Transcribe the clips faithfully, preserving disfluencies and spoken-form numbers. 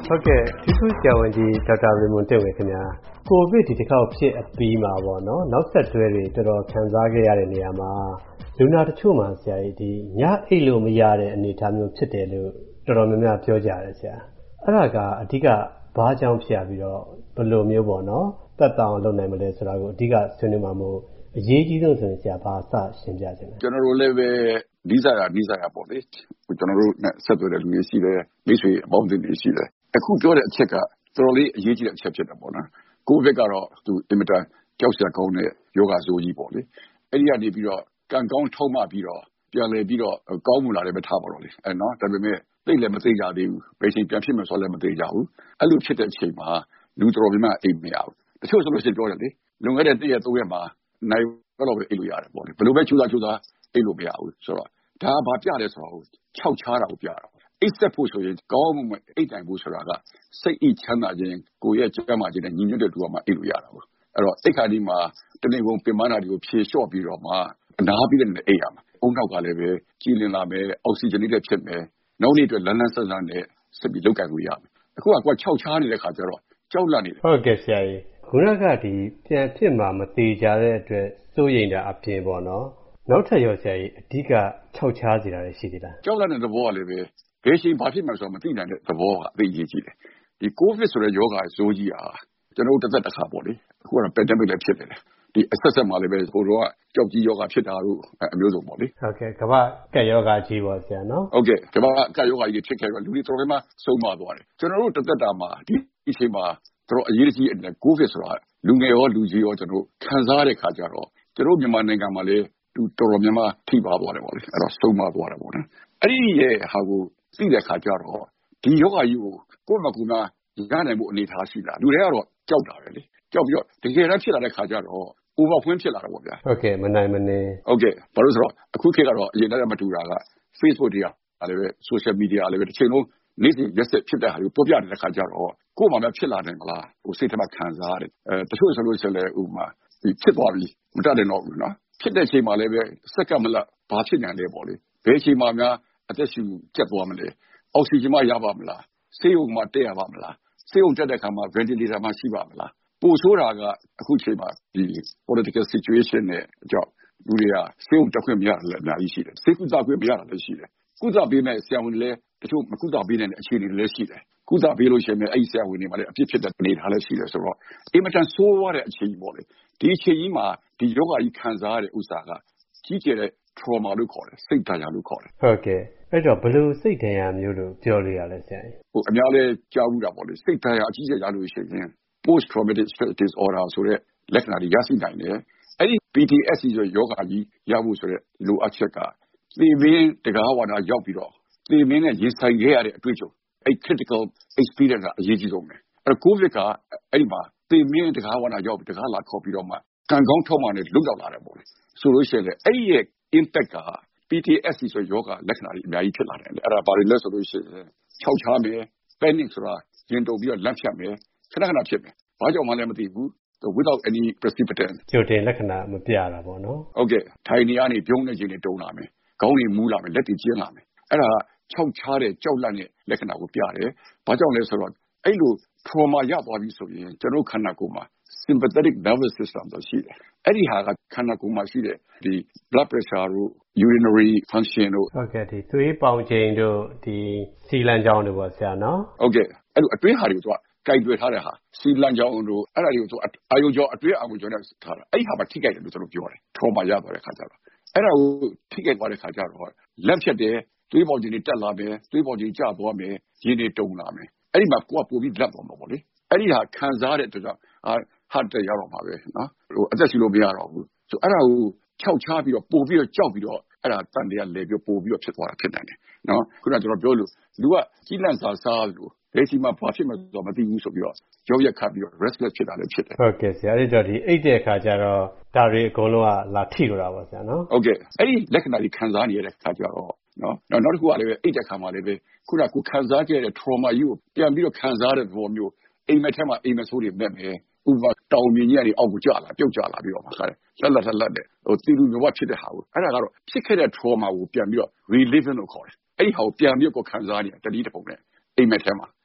ဟုတ်ကဲ့ထူးထူးဆရာဝန်ကြီးဒေါက်တာရေမွန်တက်ဝေခင်ဗျာကိုဗစ်ဒီတစ်ခေါက်ဖြစ်အပြီးမှာပေါ့နော်နောက်ဆက်တွဲတွေတော်တော်ခံစားခဲ့ရတဲ့နေရာမှာလူနာတချို့မှာဆရာကြီးဒီညအိပ်လို့မရတဲ့အနေအထားမျိုးဖြစ်တယ်လို့တော်တော်များများပြောကြတယ်ဆရာအဲ့ဒါကအဓိကဘာကြောင့်ဖြစ်ရပြီးတော့ဘယ်လိုမျိုးပေါ့နော်တက်တောင်လုပ်နိုင်မလဲဆိုတာကိုအဓိကဆွေးနွေးမှာမို့အရေးကြီးဆုံးဆိုရင်ဆရာဘာစရှင်းပြချင်လဲကျွန်တော်တို့လည်းပဲဒီစားရဒီစားရပေါ့လေကျွန်တော်တို့နဲ့ဆက်သွယ်တဲ့လူတွေရှိတယ်မိတ်ဆွေအပေါင်းအသင်းတွေရှိတယ်အခုပြောတဲ့အချက်ကတော်တော်လေးအရေးကြီးတဲ့အချက်ဖြစ်တယ်ပေါ့နော်ကိုဗစ်ကတော့သူအင်မတန်ကြောက်စရာကောင်းတဲ့ယောဂဆိုးကြီးပေါ့လေအဲ့ဒီကနေပြီးတော့ကံကောင်းထုံးမှပြီးတော့ပြန်လည်ပြီးတော့ကောင်းမှုလာတယ်ပဲထားပါတော့လေအဲ့နော်ဒါပေမဲ့သိလည်းမသိကြသေးဘူးဘယ်ချိန်ပြန်ဖြစ်မယ်ဆိုလည်းမသိကြဘူးအဲ့လိုဖြစ်တဲ့အချိန်မှာလူတော်တော်များများအိမ်မရဘူးတချို့ဆိုလို့ရှိရင်ပြောတယ်လေလွန်ခဲ့တဲ့တစ်ရက်သုံးရက်မှာနိုင်တော့ပဲအိမ်လို့ရတယ်ပေါ့လေဘယ်လိုပဲချူတာချူတာအိမ်လို့မရဘူးဆိုတော့ဒါဘာပြလဲဆိုတော့ခြောက်ချားတာကိုပြတာအိတ်ဆက်ဖို့ဆိုရင်ကောင်းမှုအိတ်တိုင်ဖို့ဆိုတာကစိတ်အိချမ်းသာခြင်းကိုယ့်ရဲ့ကျန်းမာခြင်းနဲ့ညီညွတ်တဲ့လူကမှအိတ်လို့ရတာပေါ့အဲ့တော့အိတ်ခါဒီမှာတနေ့ကုန်ပင်မနာတွေကိုဖြေလျှော့ပြီးတော့မှအနာပြီးတဲ့နေ့အိတ်ရမှာအုံနောက်ကလည်းပဲကြည်လင်လာမယ်အောက်ဆီဂျင်လေးတွေဖြစ်မယ်နောက်နေ့အတွက်လန်းလန်းဆန်းဆန်းနဲ့ဆက်ပြီးလုပ်ကိုင်လို့ရမယ်အခုကကွာခြောက်ချားနေတဲ့ခါကျတော့ကြောက်လန့်နေတယ်ဟုတ်ကဲ့ဆရာကြီးခုနကဒီပြန်ဖြစ်မှာမသေးကြတဲ့အတွက်စိုးရိမ်တာအပြင်ပေါ့နော်နောက်ထပ်ရောဆရာကြီးအဓိကခြောက်ချားစေတာလည်းရှိသေးလားကြောက်လန့်တဲ့သဘောကလည်းပဲဘယ်ချိန်ဘာဖြစ်မှဆိုတော့မသိနိုင်တဲ့သဘောကအသိအရေးကြီးတယ်ဒီကိုဗစ်ဆိုတဲ့ယောဂါဆိုးကြီးဟာကျွန်တော်တို့တစ်သက်တစ်ခါပေါ့လေအခုကတော့ pandemic လည်းဖြစ်နေတယ်ဒီအဆက်ဆက်မှာလည်းပဲဟိုတော့ကြောက်ကြီးယောဂါဖြစ်တာတို့အမျိုးစုံပေါ့လေဟုတ်ကဲ့ကမ္ဘာကပ်ယောဂါကြီးပေါ့ဆရာနော်ဟုတ်ကဲ့ကမ္ဘာကပ်ယောဂါကြီးဖြစ်ခဲ့တော့လူတွေတော်တော်များဆုံးမသွားတယ်ကျွန်တော်တို့တစ်သက်တာမှာဒီအချိန်မှာတော်အရေးကြီးတဲ့ကိုဗစ်ဆိုတာလူငယ်ရောလူကြီးရောကျွန်တော်ခံစားရတဲ့ခါကျတော့ကျွန်တော်မြန်မာနိုင်ငံမှာလည်းသူတော်တော်များများထိပါသွားတယ်ပေါ့လေအဲ့တော့ဆုံးမသွားတယ်ပေါ့နော်အဲ့ဒီရဲ့ဟာကိုသိတဲ့ခါကျတော့ဒီယောဂါကြီးကိုကိုယ့်မှာကူနာရနိုင်မှုအနေထားရှိတာလူတွေကတော့ကြောက်တာပဲလေကြောက်ပြီးတော့တကယ်တမ်းဖြစ်လာတဲ့ခါကျတော့ overwhelm ဖြစ်လာတာပေါ့ဗျာဟုတ်ကဲ့မနိုင်မနေဟုတ်ကဲ့ဘာလို့ဆိုတော့အခုခေတ်ကတော့အရင်တည်းကမတူတာက Facebook တွေကလည်းပဲ social media လည်းပဲတစ်ချိန်လုံးနေ့စဉ်ရက်ဆက်ဖြစ်တဲ့ဟာကိုပေါ်ပြနေတဲ့ခါကျတော့ကိုယ်မှလည်းဖြစ်လာတယ်မလားဟိုစိတ်ထဲမှာခံစားရတယ်အဲတချို့ဆိုလို့ရှိရင်လည်းဥပမာဖြစ်သွားပြီမတတ်တယ်တော့ဘူးနော်ဖြစ်တဲ့ချိန်မှာလည်းပဲစက္ကန့်မလတ်ဘာဖြစ်နိုင်လဲပေါ့လေဘယ်ချိန်မှများအသက်ရှူကျက်သွားမလဲအောက်ဆီဂျင်မှရပါမလားဆေးရုံမှာတက်ရပါမလားဆေးရုံတက်တဲ့အခါမှာ ventilator မှရှိပါမလားပို့ဆိုးတာကအခုချိန်မှာဒီ political situation နဲ့အကြောင်းလူတွေကဆေးရုံတက်ခွင့်မရလည်းအများကြီးရှိတယ်ဆေးကုသခွင့်မရတာလည်းရှိတယ်ကုသပေးမဲ့ဆရာဝန်တွေလည်းတချို့မကုသပေးနိုင်တဲ့အခြေအနေတွေလည်းရှိတယ်ကုသပေးလို့ရှိရင်အဲ့ဒီဆရာဝန်တွေမှာလည်းအပြစ်ဖြစ်တဲ့အနေထားလည်းရှိတယ်ဆိုတော့အင်မတန်ဆိုးရတဲ့အချိန်ကြီးပေါ့လေဒီအချိန်ကြီးမှာဒီယောဂကြီးခံစားရတဲ့ဥစ္စာကကြီးကျယ်တဲ့ trauma လို့ခေါ်တယ်စိတ်ဒဏ်ရာလို့ခေါ်တယ်ဟုတ်ကဲ့အဲ့တော့ဘယ်လိုစိတ်ဒဏ်ရာမျိုးလို့ပြောလို့ရလဲဆရာကြီးဟိုအများလဲကြားဘူးတာပေါ့လေစိတ်ဒဏ်ရာအကြီးကျယ်ရလို့ရှိရင် post traumatic stress disorder ဆိုတဲ့လက္ခဏာတွေရရှိနိုင်တယ်အဲ့ဒီ P T S D ဆိုတဲ့ယောဂကြီးရဖို့ဆိုတဲ့လိုအပ်ချက်ကသေမင်းတကားဝါဒရောက်ပြီးတော့သေမင်းနဲ့ရင်ဆိုင်ခဲ့ရတဲ့အတွေ့အကြုံအဲ့ critical experience ကအရေးကြီးဆုံးပဲအဲ့ကိုဗစ်ကအဲ့ဒီမှာသေမင်းတကားဝါဒရောက်ပြီးတကားလာခေါ်ပြီးတော့မှကံကောင်းထောက်မှနဲ့လွတ်ရောက်လာတယ်ပေါ့လေဆိုလို့ရှိရင်အဲ့ဒီရဲ့ impact က P T S D ဆိုယောဂလက္ခဏာတွေအများကြီးဖြစ်လာတယ်အဲ့ဒါဘာတွေလဲဆိုလို့ရှိရင်ခြောက်ချားမယ် panic ဆိုတာရင်တုန်ပြီးတော့လက်ဖြတ်မယ်ခဏခဏဖြစ်မယ်ဘာကြောင့်မှလည်းမသိဘူး without any precipitant ကြိုတင်လက္ခဏာမပြတာပေါ့နော်ဟုတ်ကဲ့ထိုင်နေရနေပြုံးနေခြင်းတွေတုံလာမယ်ခေါင်းတွေမူးလာမယ်လက်တွေကျဉ်းလာမယ်အဲ့ဒါခြောက်ချားတဲ့ကြောက်လန့်တဲ့လက္ခဏာကိုပြတယ်ဘာကြောင့်လဲဆိုတော့အဲ့လို trauma ရသွားပြီဆိုရင်ကျွန်တော်ခန္ဓာကိုယ်မှာ sympathetic nervous system တို့ရှိတယ်အဲ့ဒီဟာကခန္ဓာကိုယ်မှာရှိတဲ့ဒီ blood pressure တို့ urinary function တို့ဟုတ်ကဲ့ဒီသွေးပေါင်ချိန်တို့ဒီစီလန်ကြောင်းတို့ပေါ့ဆရာနော်ဟုတ်ကဲ့အဲ့လိုအတွင်းဟာတွေကိုသူကကြိုက်တွေ့ထားတဲ့ဟာစီလန်ကြောင်းတို့အဲ့ဒါတွေကိုသူအာယုံကြောအတွင်းအာယုံကြောနဲ့ထားတာအဲ့ဒီဟာမှာထိခိုက်တယ်လို့ကျွန်တော်ပြောတယ် trauma ရသွားတဲ့ခါကျတော့အဲ့ဒါကိုထိခိုက်သွားတဲ့ခါကျတော့လက်ဖြတ်တယ်သွေးပေါင်ချိန်တွေတက်လာမယ်သွေးပေါင်ချိန်ကျသွားမယ်ရင်းတွေတုံလာမယ်အဲ့ဒီမှာကိုကပို့ပြီးလက်သွားမှာပေါ့လေအဲ့ဒီဟာခံစားတဲ့အတွက်ကြောင့်ဟာဟတ်တက်ရတော့မှာပဲနော်ဟိုအသက်ရှူလို့မရတော့ဘူးဆိုအဲ့ဒါကိုခြောက်ချားပြီးတော့ပို့ပြီးတော့ကြောက်ပြီးတော့အဲ့ဒါတန်တရားလဲပြီးပို့ပြီးတော့ဖြစ်သွားတာဖြစ်နိုင်တယ်နော်ခုနကကျွန်တော်ပြောလို့လူကကြီးလန့်စာစားလို့ဘယ်ချိန်မှဘာဖြစ်မှတော့မသိဘူးဆိုပြီးတော့ကြောက်ရက်ခတ်ပြီးတော့ restless ဖြစ်တာလည်းဖြစ်တယ်ဟုတ်ကဲ့ဆရာအဲ့တော့ဒီအိတ်တဲ့အခါကျတော့ဒါတွေအကုန်လုံးကလာထိလို့တာပါဆရာနော်ဟုတ်ကဲ့အဲ့ဒီလက္ခဏာတွေခံစားနေရတဲ့အခါကျတော့နော်နောက်တစ်ခုကလည်းပဲအိတ်တဲ့ခါမှာလည်းပဲခုနကကိုခံစားခဲ့တဲ့ trauma ကြီးကိုပြန်ပြီးတော့ခံစားတဲ့သဘောမျိုးအိမ်မက်ထဲမှာအိမ်မက်ဆိုးတွေမဲ့မယ်ဥပမာတောင်မြင်ကြီးကနေအောက်ကိုကျလာပြုတ်ကျလာပြီးတော့မှာခါတယ်လက်လက်လက်တဲ့ဟိုတီလူမျိုးဖြစ်တဲ့ဟာကိုအဲ့ဒါကတော့ဖြစ်ခဲ့တဲ့ trauma ကိုပြန်ပြီးတော့ reliving လို့ခေါ်တယ်အဲ့ဒီဟာကိုပြန်ပြီးတော့ခံစားနေတတိတပုံနဲ့အိမ်မက်ထဲမှာ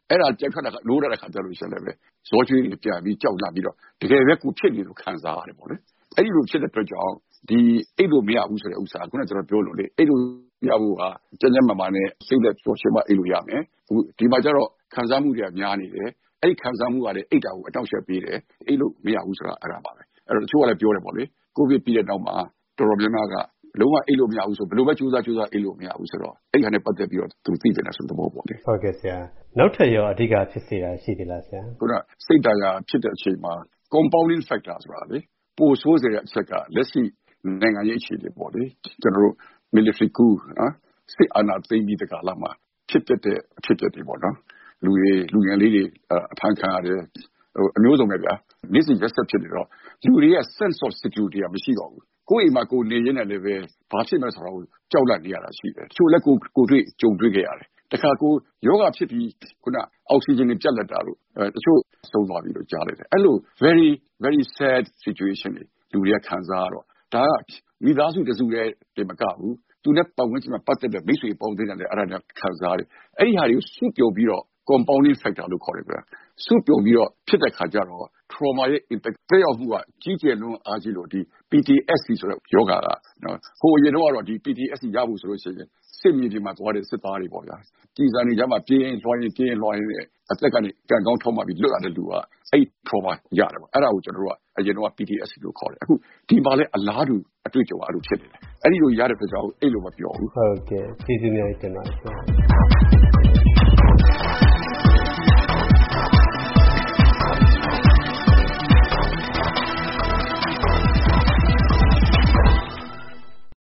အဲ့ဒါကြက်ခတ်တာလိုးတဲ့ခါကျလို့ရှိရင်လည်းဇောကျွေးတွေပြန်ပြီးကြောက်လာပြီးတော့တကယ်ပဲကိုဖြစ်နေလို့ခံစားရတယ်ပေါ့လေအဲ့ဒီလိုဖြစ်တဲ့အတွက်ကြောင့်ဒီအိတ်လို့မရဘူးဆိုတဲ့ဥစ္စာခုနကကျွန်တော်ပြောလို့လေအိတ်လို့ရဖို့ဟာကျန်ကျန်မာမာနဲ့စိတ်လက်ပျော်ရွှင်မှအိတ်လို့ရမယ်အခုဒီမှာကျတော့ခံစားမှုတွေကများနေတယ်အဲ့ဒီခံစားမှုကလည်းအိတ်တာကိုအတောက်ရှက်ပေးတယ်အိတ်လို့မရဘူးဆိုတာအဲ့ဒါပါပဲအဲ့တော့တချို့ကလည်းပြောတယ်ပေါ့လေကိုဗစ်ပြီးတဲ့နောက်မှာတော်တော်များများကလုံးဝအိတ်လို့မရဘူးဆိုဘယ်လိုပဲကြိုးစားကြိုးစားအိတ်လို့မရဘူးဆိုတော့အဲ့ဒီဟာနဲ့ပတ်သက်ပြီးတော့သူသိတယ်ဆိုတဲ့သဘောပေါ့လေဟုတ်ကဲ့ဆရာနောက်ထပ်ရောအဓိကဖြစ်စေတာရှိသေးလားဆရာခုနစိတ်တရားဖြစ်တဲ့အချိန်မှာ compounding factor ဆိုတာလေပိုဆိုးစေတဲ့အချက်ကလက်ရှိနိုင်ငံရေးအခြေအနေပေါ့လေကျွန်တော်တို့ military coup နော်စစ်အာဏာသိမ်းပြီးတကလာမှာဖြစ်တဲ့အဖြစ်အပျက်တွေပေါ့နော်လူတွေလူငယ်လေးတွေအဖမ်းခံရတယ်ဟိုအမျိုးစုံပဲဗျာနေ့စဉ်ရက်ဆက်ဖြစ်နေတော့လူတွေရဲ့ sense of security ကမရှိတော့ဘူးကိုယ့်အိမ်မှာကိုယ်နေရင်းနဲ့လည်းပဲဘာဖြစ်မလဲဆိုတော့ကြောက်လန့်နေရတာရှိတယ်တချို့လည်းကိုကိုတွေ့ကြုံတွေ့ခဲ့ရတယ်တခါကိုယောဂဖြစ်ပြီးခုနအောက်ဆီဂျင်တွေပြတ်လက်တာလို့အဲတချို့ဆုံးသွားပြီလို့ကြားလိုက်တယ်အဲ့လို very very sad situation တွေလူတွေကခံစားရတော့ဒါကမိသားစုတစုတည်းတင်မကဘူးသူနဲ့ပတ်ဝန်းကျင်မှာပတ်သက်တဲ့မိတ်ဆွေပေါင်းသင်းတယ်လည်းအဲ့ဒါနဲ့ခံစားရတယ်အဲ့ဒီဟာတွေကိုစုပြုံပြီးတော့ compounding factor လို့ခေါ်တယ်ဗျာစုပြုံပြီးတော့ဖြစ်တဲ့ခါကျတော့ trauma ရဲ့ impact တဲ့ရောက်မှုကကြီးကျယ်လွန်းအားကြီးလို့ဒီ P T S D ဆိုတဲ့ယောဂကနော်ဟိုအရင်တော့ဒီ P T S D ရဖို့ဆိုလို့ရှိရင်စစ်မြေပြင်မှာသွားတဲ့စစ်သားတွေပေါ့ဗျာကြီးစံနေကြမှာပြင်းရင်လွှမ်းရင်ပြင်းရင်လွှမ်းရင်အသက်ကနေကံကောင်းထောက်မှပြီးလွတ်လာတဲ့လူကအဲ့ trauma ရတယ်ပေါ့အဲ့ဒါကိုကျွန်တော်တို့ကအရင်တော့ P T S D လို့ခေါ်တယ်အခုဒီမှာလည်းအလားတူအတွေ့အကြုံအားလို့ဖြစ်နေတယ်အဲ့ဒီလိုရတဲ့အတွက်ကြောင့်အဲ့လိုမပြောဘူးဟုတ်ကဲ့ကျေးဇူးများတင်ပါတယ်